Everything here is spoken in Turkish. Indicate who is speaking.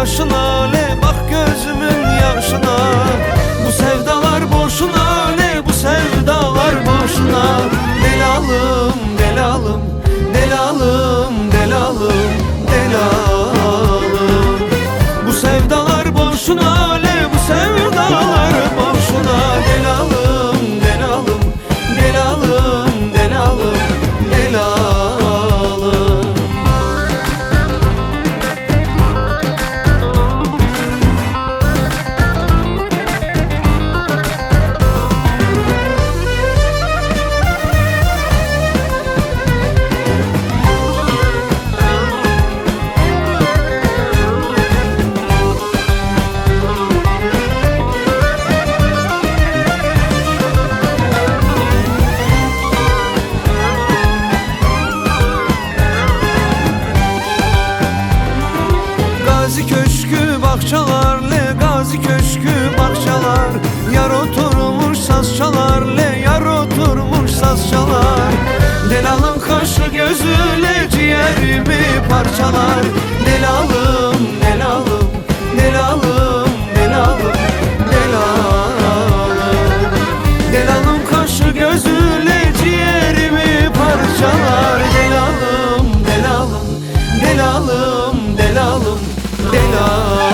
Speaker 1: başına le, bak gözümün yaşına. Bu sevdalar boşuna le, bu sevdalar boşuna. Delalım, delalım, delalım, delalım, delalım. Bu sevdalar boşuna le, bu sevdalar boşuna. Delalım, delalım, delalım, delalım, delalım. Gazi köşkü bahçalar le, Gazi köşkü bahçalar. Yar oturmuş saz çalar le, yar oturmuş saz çalar. Delalım kaşı gözüyle ciğerimi parçalar. Delalım, delalım, delalım, delalım, delalım. Delalım kaşı gözüyle ciğerimi parçalar. Delalım, delalım, delalım, delalım, delalım.